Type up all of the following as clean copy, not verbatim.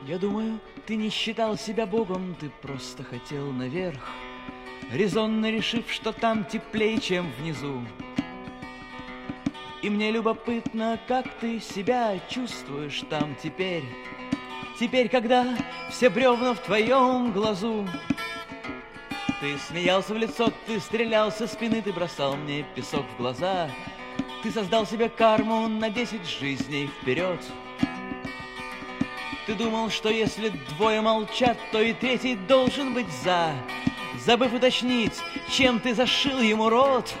Я думаю, ты не считал себя богом, ты просто хотел наверх, резонно решив, что там теплее, чем внизу. И мне любопытно, как ты себя чувствуешь там теперь. Теперь, когда все бревна в твоем глазу. Ты смеялся в лицо, ты стрелял со спины, ты бросал мне песок в глаза. Ты создал себе карму на 10 жизней вперед. Ты думал, что если двое молчат, то и третий должен быть за, забыв уточнить, чем ты зашил ему рот.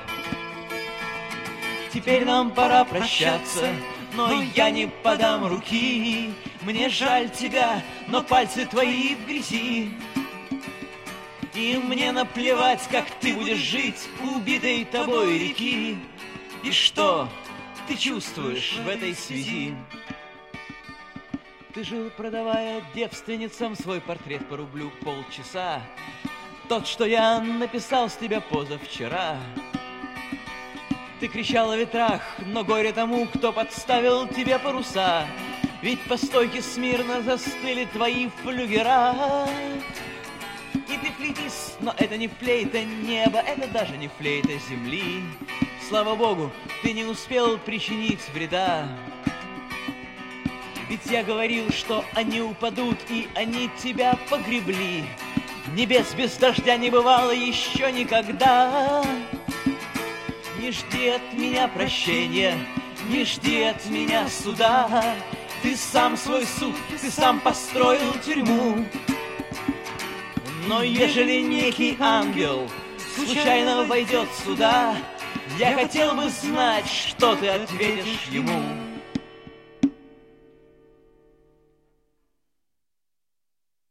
Теперь нам пора прощаться, но я не подам руки. Мне жаль тебя, но пальцы твои в грязи. И мне наплевать, как ты будешь жить убитой тобой реки. И что ты чувствуешь в этой связи? Ты жил, продавая девственницам свой портрет по рублю полчаса. Тот, что я написал с тебя позавчера. Ты кричал о ветрах, но горе тому, кто подставил тебе паруса. Ведь по стойке смирно застыли твои флюгера. И ты флейтист, но это не флейта неба, это даже не флейта земли. Слава богу, ты не успел причинить вреда. Ведь я говорил, что они упадут, и они тебя погребли. Небес без дождя не бывало еще никогда. Не жди от меня прощения, не жди от меня суда. Ты сам свой суд, ты сам построил тюрьму. Но ежели некий ангел случайно войдет сюда, я хотел бы знать, что ты ответишь ему.